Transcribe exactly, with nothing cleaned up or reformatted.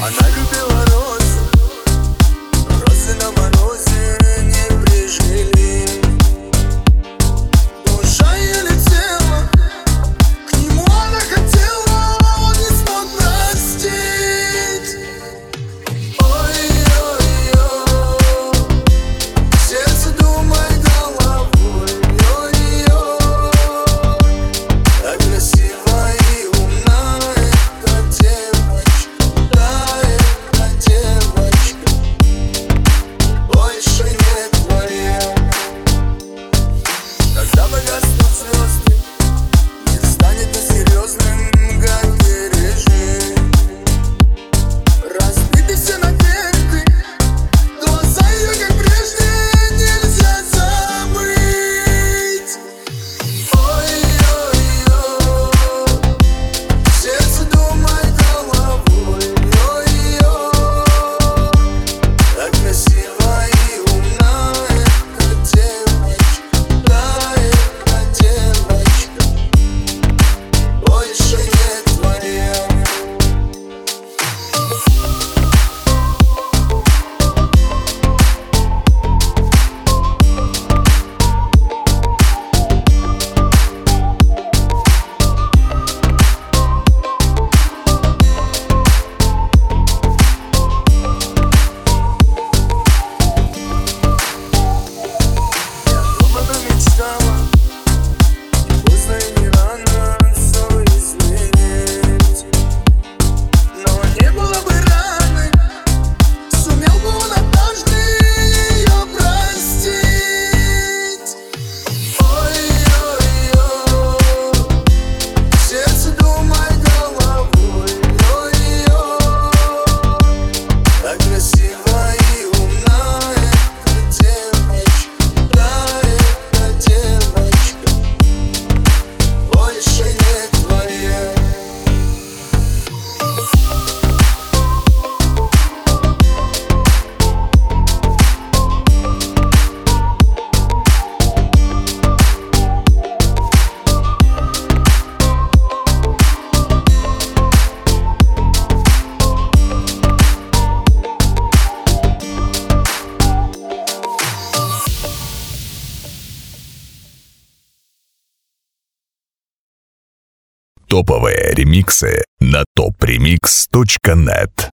Она любила розы, розы на морозе не прижили. Душа ее летела, к нему она хотела, он не смог простить. Ой-ой-ой, сердце думает головой. Ой-ой, так красиво и умна эта девочка, да, эта девочка больше не твоя. Когда погаснут звезды, мир станет несерьезным, как бережи. Разбиты все надежды, глаза ее, как прежде, нельзя забыть. Ой-ой-ой, сердце думает головой. Ой-ой, так красиво и умна эта девочка, да, эта девочка больше не твоя. Дома бы мечтала, не поздно и не рано все изменить. Но не было бы раны, сумел бы он однажды ее простить. Ой-ой-ой, сердце думает головой. Ой-ой, так красиво и умна эта девочка, да, эта девочка больше не твоя. Топовые ремиксы на топ ремикс точка нет.